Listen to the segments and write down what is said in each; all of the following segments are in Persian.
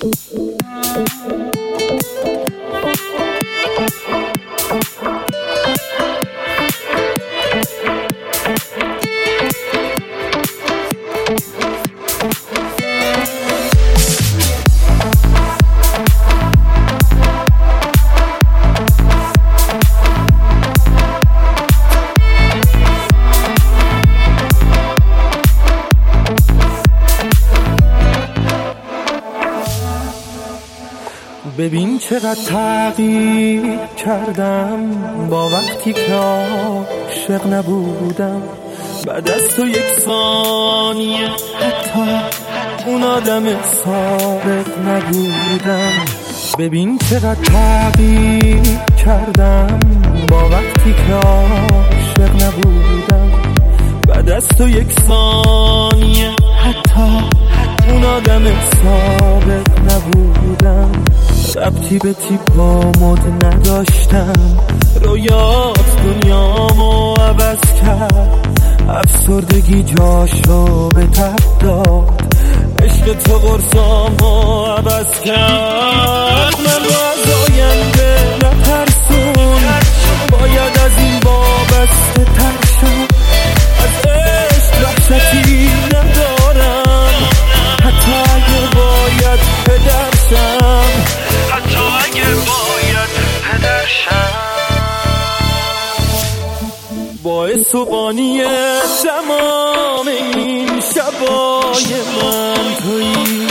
ببین چقدر تغییر کردم با وقتی که عاشق نبودم. بعد از تو یک ثانیه حتی اون آدم سابق نبودم. ببین چقدر تغییر کردم با وقتی که عاشق نبودم. بعد از تو یک ثانیه حتی اون آدم سابق نبودم. ربطی به تیپ و مد نداشتم، رویات دنیامو عوض کرد. افسردگی جاشو به تب داد، عشق تو قرصامو عوض کرد. من رو از آینده نترسون، باید از این وابسته ترشم. از عشق وحشتی ندارم، حتی اگه باید پدرشم. باعث و بانی تمام این شبای من تویی.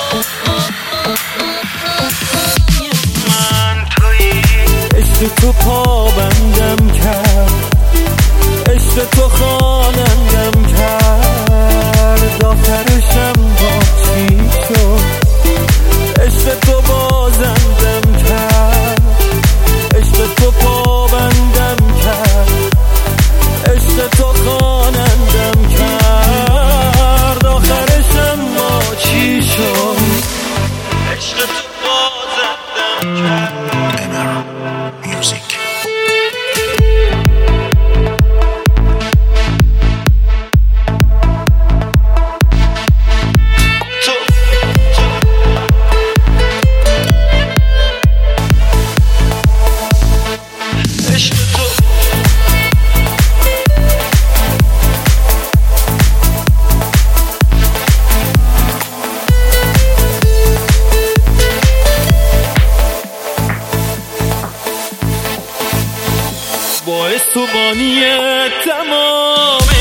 عشق تو پابندم کرد، عشق تو خوانندم کرد. آخرشم با چی شد؟ عشق تو بازندم کرد، عشق تو پابندم کرد، عشق تو خوانندم کرد. آخرشم ما چی شد؟ عشق تو بازندم کرد. باعث و بانی تمام